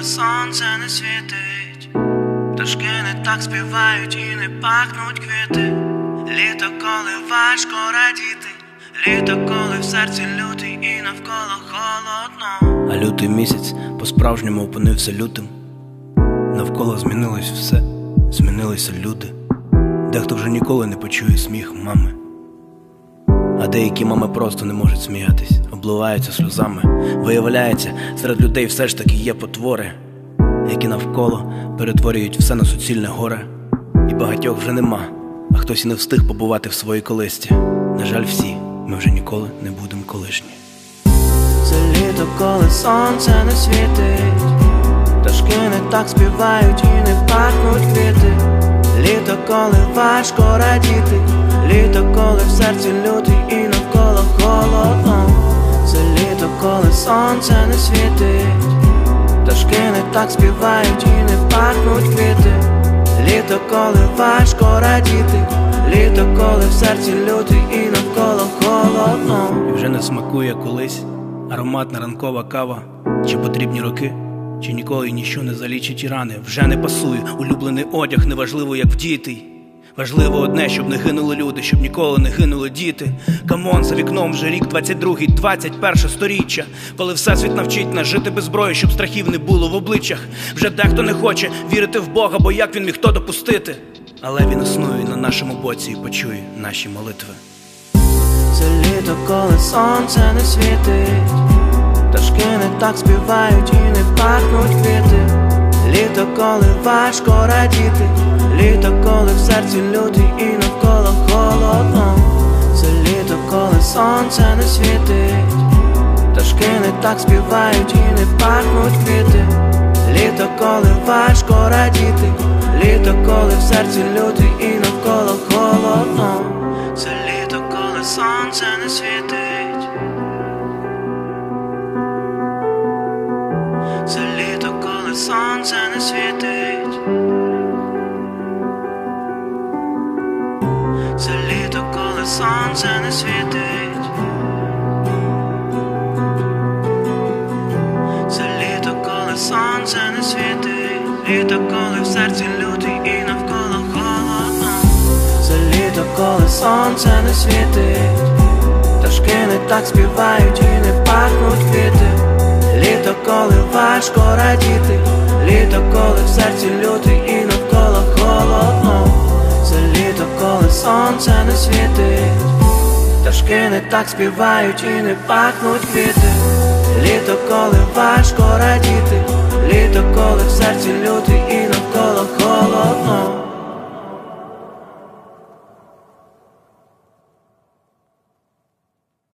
сонце не світить, пташки не так співають і не пахнуть квіти. Літо, коли важко радіти, літо, коли в серці лютий і навколо холодно. А лютий місяць по-справжньому опинився лютим. Навколо змінилось все, змінилися люди. Дехто вже ніколи не почує сміх мами, а деякі мами просто не можуть сміятись, обливаються сльозами. Виявляється, серед людей все ж таки є потвори, які навколо перетворюють все на суцільне горе. І багатьох вже нема, а хтось і не встиг побувати в своїй колисці. На жаль, всі ми вже ніколи не будемо колишні. Це літо, коли сонце не світить, пташки не так співають і не пахнуть квіти. Літо, коли важко радіти, літо, коли в серці лютий і навколо холодно. Це літо, коли сонце не світить, пташки не так співають і не пахнуть квіти. Літо, коли важко радіти, літо, коли в серці лютий і навколо холодно. І вже не смакує колись ароматна ранкова кава. Чи потрібні роки, чи ніколи ніщо не залічить і рани. Вже не пасує улюблений одяг, неважливо як вдітий. Важливо одне, щоб не гинули люди, щоб ніколи не гинули діти. Камон, за вікном вже рік 22-й, 21 сторіччя, коли всесвіт навчить нас жити без зброї, щоб страхів не було в обличчях. Вже дехто не хоче вірити в Бога, бо як він міг то допустити? Але він існує на нашому боці і почує наші молитви. Це літо, коли сонце не світить, пташки не так співають і не пахнуть квіти. Літо, коли важко радіти, літо, коли в серці лютий і навколо холодно. Це літо, коли сонце не світить, пташки не так співають і не пахнуть квіти. Літо, коли важко радіти, літо, коли в серці лютий і навколо холодно. Це літо, коли сонце не світить. Це літо, коли сонце не світить. Це літо, коли сонце не світить. Це літо, коли сонце не світить. Літо, коли в серці лютий і навколо холодно. Це літо, коли сонце не світить, пташки не так співають і не пахнуть квіти. Літо, коли важко радіти, літо, коли в серці лютий і навколо холодно. Це літо, коли сонце не світить, пташки не так співають і не пахнуть квіти. Літо, коли важко радіти, літо, коли в серці лютий